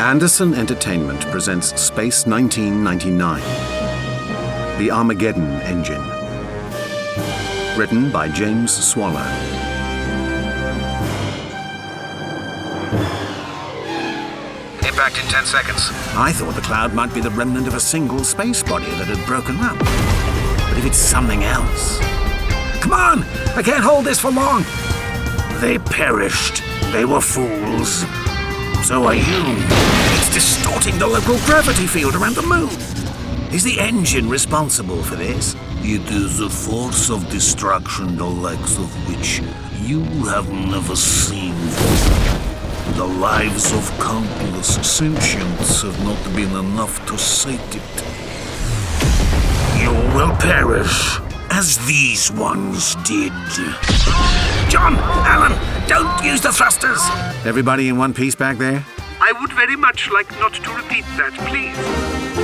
Anderson Entertainment presents Space 1999, The Armageddon Engine. Written by James Swallow. Impact in 10 seconds. I thought the cloud might be the remnant of a single space body that had broken up. But if it's something else... Come on! I can't hold this for long! They perished. They were fools. So are you. It's distorting the local gravity field around the moon. Is the engine responsible for this? It is a force of destruction the likes of which you have never seen before. The lives of countless sentients have not been enough to sate it. You will perish, as these ones did. John! Alan! Don't use the thrusters! Everybody in one piece back there? I would very much like not to repeat that, please.